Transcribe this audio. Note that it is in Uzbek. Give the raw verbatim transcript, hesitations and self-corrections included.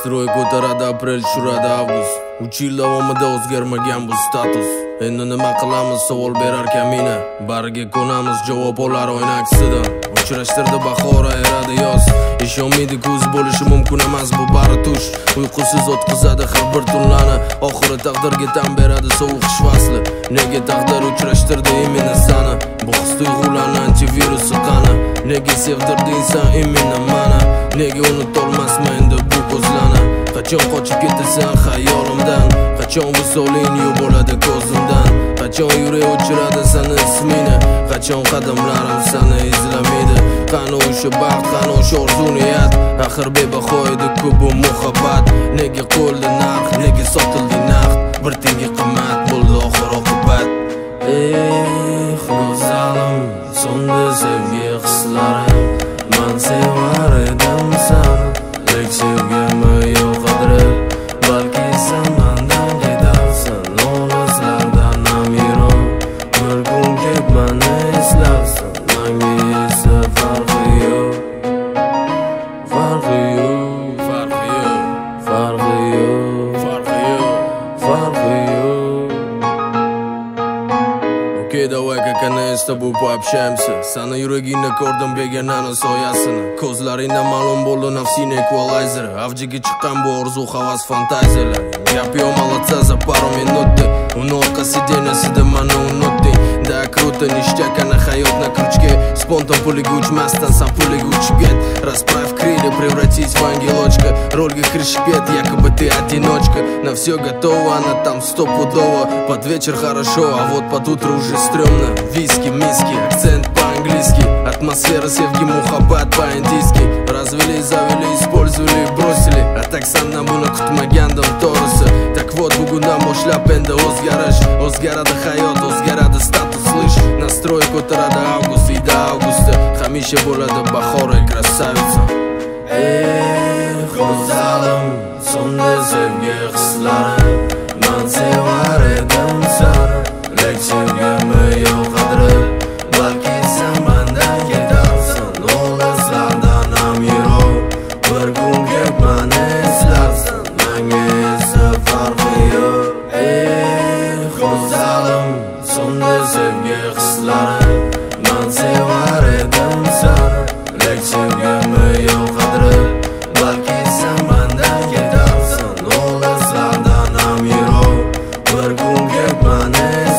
Nastroy ko'taradi aprel, tushiradi avgust. uch yil davomida o'zgarmagan bu status. Endi nima qilamiz, savol berar kamina. Bariga ko'namiz, javob olar oyna aksidan. Uchrashtirdi bahor, ayradi yoz. Ishonmaydi kuz bo'lishi mumkin emas, bu bari tush. Uyqusiz o'tkazadi har bir tunlarni. Oxiri taqdirga tan beradi sovuq qish fasli. Nega taqdir uchrashtirdi imini sana? Bu his tuyg'ularni antivirusi qani? Nega sevdirding sen imini mana? Nega unutolmasman endi bu ko'zlarni? Qachon qochib ketasan xayolimdan? Qachon visoling yuboladi ko'zimdan? Qachon yurak o'chiradi seni ismini? Qachon qadamlarim seni izlamaydi? Qani o'sha baxt, qani o'sha orzu niyat? Axir bebaho edi-ku bu muhabbat. Nega qo'lda narx, nega sotildi naqd? Bir tenga qimmat bo'ldi oxir oqibat. Ey go'zalim, so'ndi sevgi hislarim. Men sevar edim seni, lek sevgimni yo'q qadri. Balki sen mendan ketarsan, olislardan amiron. Bir kun kelib meni eslarsan, menga esa farqi yo'q. Farqi yo'q, farqi yo'q, farqi yo'q, farqi yo'q, farqi yo'q. Okey, давай, как она с тобой пообщаемся. Sana yuragingda ko'rdim begonani soyasini. Ko'zlaringda ma'lum bo'ldi nafsini equalizer. Avjiga chiqqan bu orzu, havas, fantaziyalar. Gap yo'q, молодца, за пару минут. Uni orqa sidenasida mani unutding. Da kruto, ништяк, ana hayot на крючке. Spontan puliga uchmasdan san puliga uchib ket. Расправь крылья, превратись в ангелочка. Рольга крыши пет, якобы ты одиночка. На все готово, она там стопудово. Под вечер хорошо, а вот под утро уже стрёмно. Виски, миски, акцент по-английски. Атмосфера sevgi, muhabbat по-индийски. Развели, завели, использовали, бросили. А так sandan buni kutmagandim to'g'risi. Так вот, bugundan boshlab endi o'zgarish. O'zgaradi hayot, o'zgaradi status, слышь. Настрой ko'taradi avgust, ida avgusti. Hamisha bo'ladi bahor, ey krasavitsa. Ey go'zalim, so'ndi sevgi hislarim. Men sevar edim seni, lek sevgimni yo'q qadri. Balki sen mendan ketarsan, olislardan amiron. Bir kun kelib meni eslarsan, menga esa farqi yo'q. Ey go'zalim, so'ndi sevgi hislarim. Men sevar edim seni, lek sevgimni yo'q qadri. Balki sen mendan ketarsan, olislardan amiron. Bir kun kelib meni